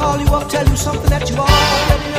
call you up, tell you something that you already know.